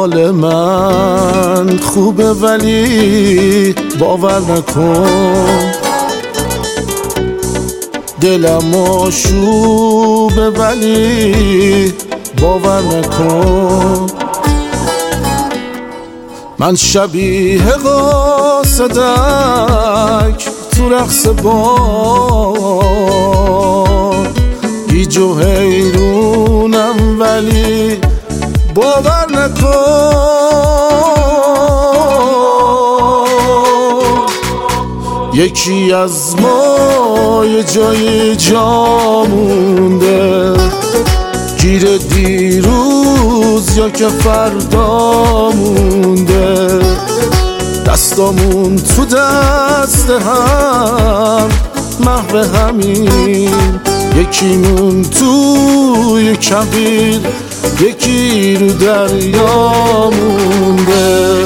حال من خوبه ولی باور نکن، دلم آشوبه ولی باور نکن. من شبیه قاصدک تو رقص بار، گیج و حیرونم ولی باور نکن. یکی از ما یه جای جا مونده، گیر دیروز یا که فردا مونده، دستامون تو دست هم محو همین، یکیمون توی کبیر یکی رو دریا مونده.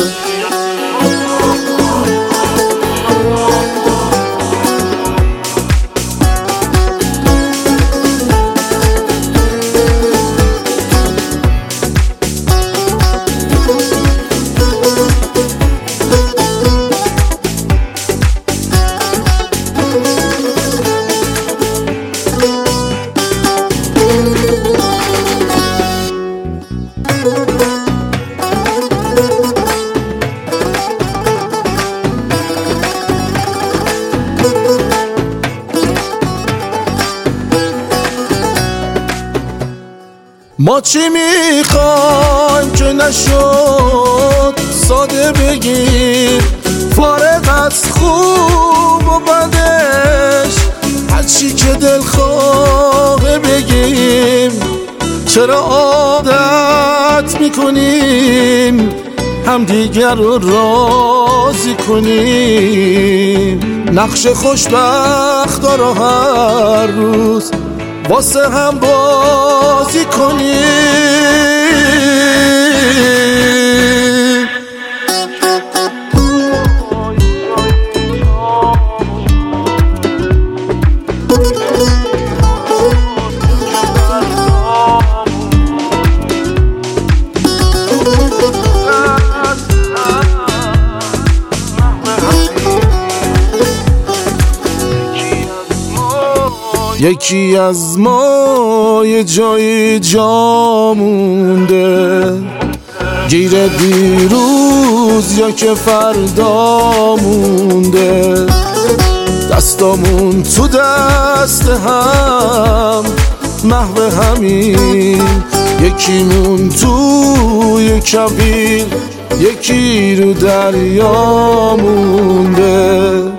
ما چی میخوایم که نشد ساده بگیم، فارغ از خوب و بدش هرچی که دل خواهه بگیم. چرا عادت میکنیم همدیگر رو راضی کنیم، نقش خوشبختا رو هر روز واسه هم بازی کنیم. یکی از ما یه جای جا مونده، گیر دیروز یا که فردا مونده، دستامون تو دست هم محو همین، یکیمون توی کبیر یکی رو دریا مونده.